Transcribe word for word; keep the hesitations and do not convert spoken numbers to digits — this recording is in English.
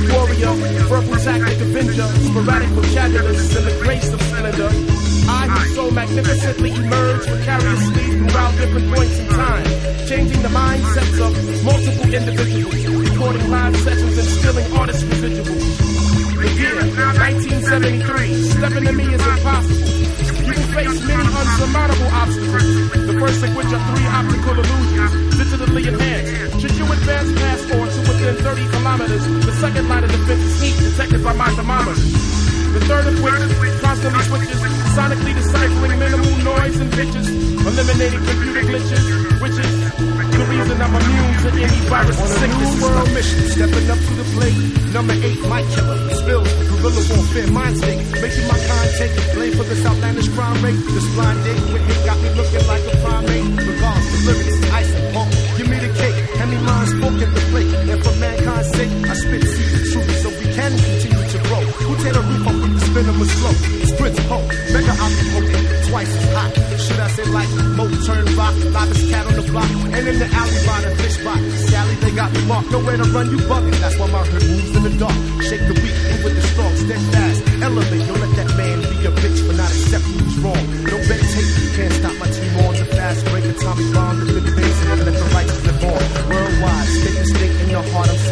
warrior, verbal tactic avenger, sporadic vocabulary, and the grace of splendor. I who so magnificently emerge precariously throughout different points in time, changing the mindsets of multiple individuals, recording live sessions and stealing artist residuals. The year, nineteen seventy-three, stepping to me is impossible. You will face many unsurmountable obstacles, the first of which are three optical illusions, digitally enhanced. Should you advance past or to within thirty kilometers, the second line of defense is heat detected by my thermometer. The third of which constantly switches, sonically deciphering minimal noise and pitches, eliminating computer glitches, which is the reason I'm immune to any virus or sickness. New world mission, stepping up to the plate. Number eight, Mike Killer, spills, guerrilla warfare, mind state, making my kind take blame for this outlandish crime rate. This blind date with hate got me looking like a primate. Regards to lyrics, ice and punk, give me the cake, and me mind spoken the plate. And for mankind's sake, I spit seeds of truth so we can continue to grow. Who tear the roof up with the spin of a slow? Sprints home, mega occupotent, twice as hot. Should I say like Mo turn rock, loudest cat on the block, and in the alley by the fish spot. Sally, they got me marked, nowhere to run, you bugging. That's why my hood moves in the dark. Shake the weak, move with the strong, steadfast. Elevate, don't let that man be a bitch for not accepting who's wrong. No red tape, you can't stop my team on the fast break. Atomic bomb, the good things, and let the righteous live on. Worldwide, state to state in your heart, I'm